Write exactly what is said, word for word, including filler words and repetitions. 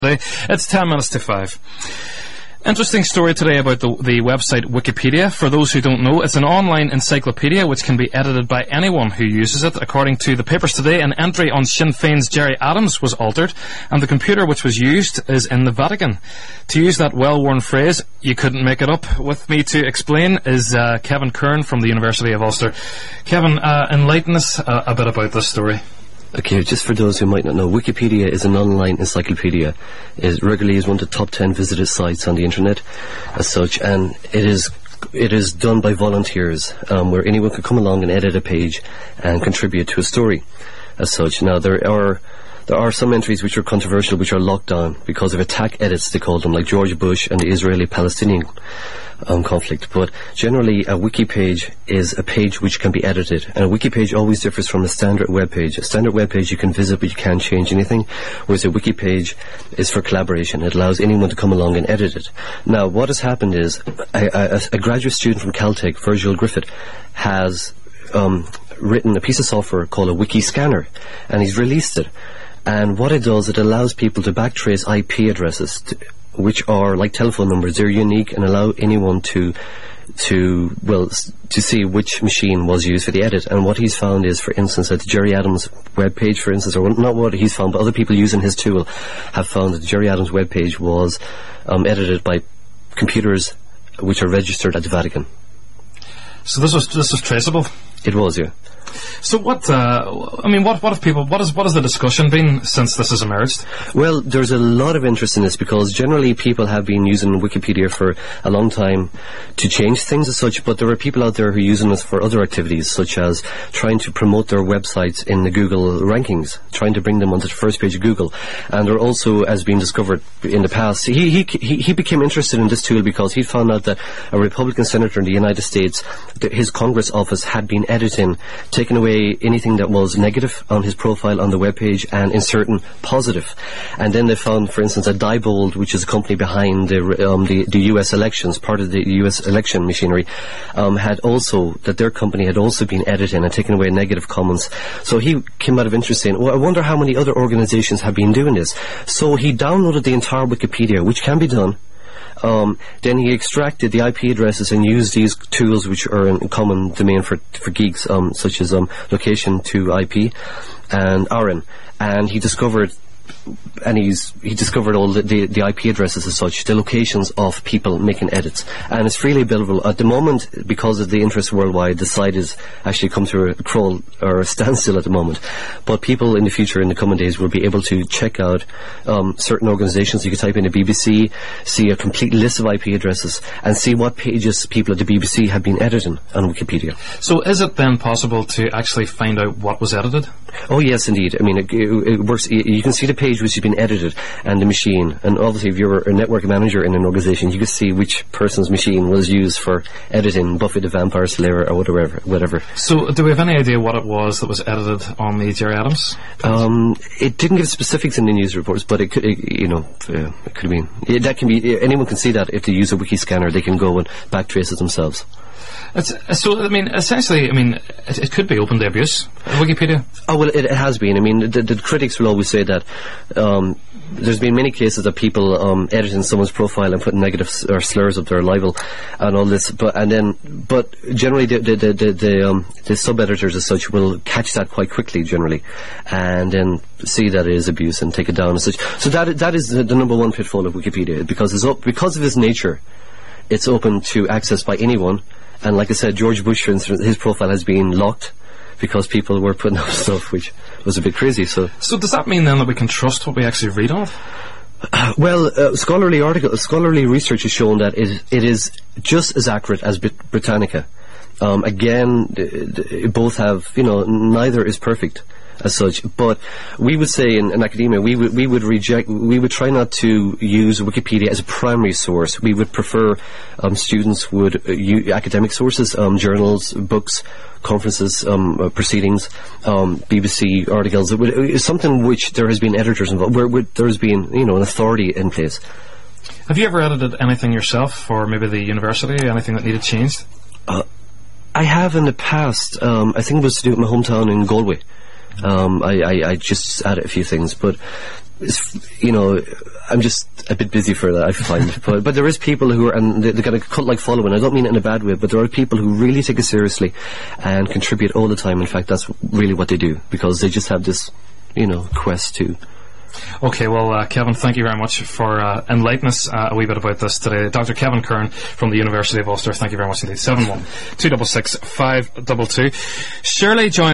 It's ten minutes to five. Interesting story today about the, the website Wikipedia. For those who don't know, it's an online encyclopedia which can be edited by anyone who uses it. According to the papers today, an entry on Sinn Féin's Gerry Adams was altered, and the computer which was used is in the Vatican. To use that well-worn phrase, you couldn't make it up, with me to explain is uh, Kevin Kern from the University of Ulster. Kevin, uh, enlighten us uh, a bit about this story. Okay, just for those who might not know, Wikipedia is an online encyclopedia. It regularly is one of the top ten visited sites on the internet as such, and it is it is done by volunteers, um, where anyone can come along and edit a page and contribute to a story as such. Now, there are there are some entries which are controversial, which are locked on because of attack edits, they call them, like George Bush and the Israeli-Palestinian Um, conflict. But generally a wiki page is a page which can be edited, and a wiki page always differs from a standard web page. A standard web page you can visit but you can't change anything, whereas a wiki page is for collaboration. It allows anyone to come along and edit it. Now what has happened is a, a, a graduate student from Caltech, Virgil Griffith, has um, written a piece of software called a wiki scanner, and he's released it. And what it does, it allows people to backtrace I P addresses to, which are like telephone numbers. They're unique and allow anyone to to well s- to see which machine was used for the edit. And what he's found is, for instance, that the Gerry Adams web page, for instance, or not what he's found, but other people using his tool have found that the Gerry Adams web page was um, edited by computers which are registered at the Vatican. So this was this was traceable? It was, yeah. So what, uh, I mean, what, what have people, what is, what has the discussion been since this has emerged? Well, there's a lot of interest in this because generally people have been using Wikipedia for a long time to change things as such, but there are people out there who are using this for other activities, such as trying to promote their websites in the Google rankings, trying to bring them onto the first page of Google. And there also, as been discovered in the past, he, he, he, he became interested in this tool because he found out that a Republican senator in the United States, that his Congress office had been editing, taking away anything that was negative on his profile on the webpage and inserting positive. And then they found, for instance, that Diebold, which is a company behind the, um, the, the U S elections, part of the U S election machinery, um, had also, that their company had also been editing and taking away negative comments. So he came out of interest in, well, I wonder how many other organizations have been doing this. So he downloaded the entire Wikipedia, which can be done. Um, then he extracted the I P addresses and used these tools which are in common domain for for geeks, um, such as um, location to I P and A R N, and he discovered and he's he discovered all the, the, the I P addresses as such, the locations of people making edits, and it's freely available at the moment. Because of the interest worldwide, the site is actually come to a crawl or a standstill at the moment, but people in the future, in the coming days, will be able to check out um, certain organizations. You can type in the B B C, see a complete list of I P addresses, and see what pages people at the B B C have been editing on Wikipedia. So is it then possible to actually find out what was edited? Oh yes, indeed. I mean, it, it, it works. You can see the page which has been edited and the machine, and obviously if you're a network manager in an organization, you can see which person's machine was used for editing Buffy the Vampire Slayer or whatever. whatever. So do we have any idea what it was that was edited on the Gerry Adams? Um, it didn't give specifics in the news reports, but it could, it, you know, uh, it could have been. It, that can be. Anyone can see that if they use a wiki scanner, they can go and backtrace it themselves. It's, so, I mean, essentially, I mean, it, it could be open to abuse, Wikipedia. Oh, well, it, it has been. I mean, the, the critics will always say that um, there's been many cases of people um, editing someone's profile and putting negative s- or slurs up their libel and all this. But and then, but generally, the the the, the, the, um, the sub-editors as such will catch that quite quickly, generally, and then see that it is abuse and take it down as such. So that that is the, the number one pitfall of Wikipedia, because it's op- because of its nature, it's open to access by anyone. And like I said, George Bush, for instance, his profile has been locked because people were putting up stuff which was a bit crisy. So, so does that mean then that we can trust what we actually read on it? Uh, well, uh, scholarly article, scholarly research has shown that it, it is just as accurate as Brit- Britannica. Um, again, d- d- both have, you know, neither is perfect as such, but we would say in, in academia, we would we would reject, we would try not to use Wikipedia as a primary source. We would prefer um, students would uh, use academic sources, um, journals, books, conferences, um, uh, proceedings, um, B B C articles. It would, it's something which there has been editors involved, where, where there has been, you know, an authority in place. Have you ever edited anything yourself, or maybe the university, anything that needed changed? Uh, I have in the past. Um, I think it was to do with my hometown in Galway. Um, I, I, I just added a few things, but it's, you know, I'm just a bit busy for that, I find. but but there is people who are, and they, they've got a cult-like following. I don't mean it in a bad way, but there are people who really take it seriously and contribute all the time. In fact, that's really what they do, because they just have this, you know, quest to. Okay, well, uh, Kevin, thank you very much for uh, enlightening us uh, a wee bit about this today. Doctor Kevin Kern from the University of Ulster, thank you very much indeed. seven one two six six five two two. Shirley joined